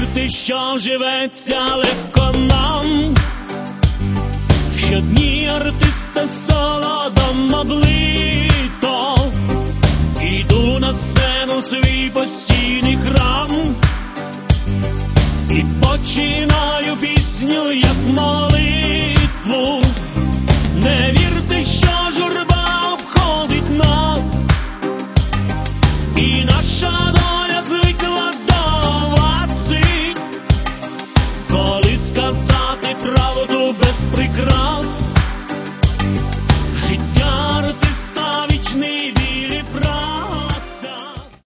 вірити, що живеться легко нам. Щодні артиста солодом облив.